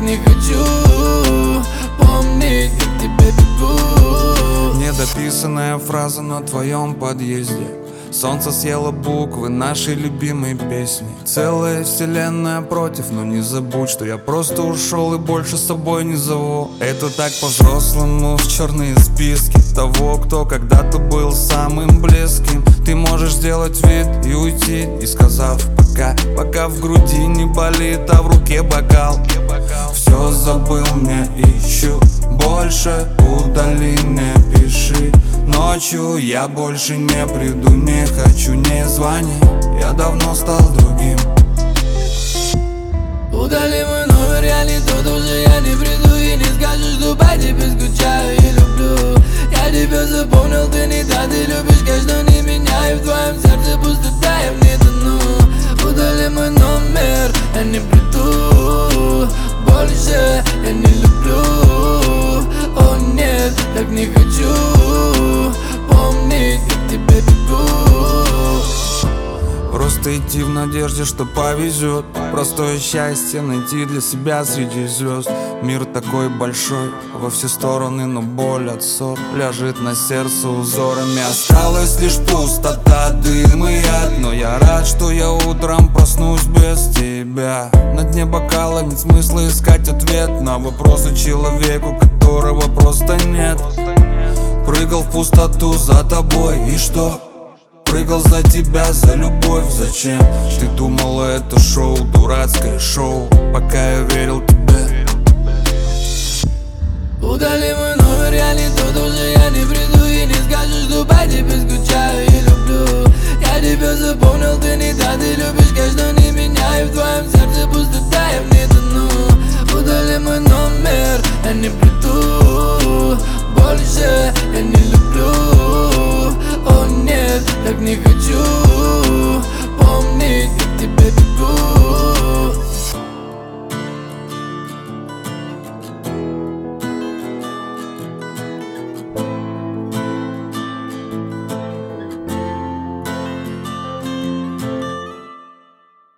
не хочу помнить, как тебя бегу. Недописанная фраза на твоем подъезде. Солнце съело буквы нашей любимой песни. Целая вселенная против, но не забудь, что я просто ушел и больше с собой не зову. Это так по-взрослому, в черные списки того, кто когда-то был самым близким. Ты можешь сделать вид и уйти, не сказав пока, пока в груди не болит, а в руке бокал. Все забыл, не ищу больше, удали, не пиши. Ночью я больше не приду, не хочу, не звони, я давно стал другим. Удали мой номер, я не тот уже, я не приду и не скажу, что по тебе скучаю и люблю. Я тебя запомнил, ты не та, ты любишь каждого, не меня, и в твоем сердце пустота, я в ней тону. Удали мой номер, я не приду больше, я не люблю. О нет, так не хочу помнить, как тебя бегу. Просто идти в надежде, что повезет. Простое счастье найти для себя среди звезд. Мир такой большой, во все стороны, но боль от ссор ляжет на сердце узорами. Осталась лишь пустота, дым и яд. Но я рад, что я утром проснусь без тебя. На дне бокала нет смысла искать ответ на вопросы человеку, которого просто нет. Прыгал в пустоту за тобой, и что? Прыгал за тебя, за любовь, зачем? Ты думала, это шоу, дурацкое шоу, пока я верил тебе. Удали мой номер, я не тот уже, я не приду и не скажу, что по тебе скучаю и люблю. Я тебя запомнил, ты не та, ты любишь каждого, не меня.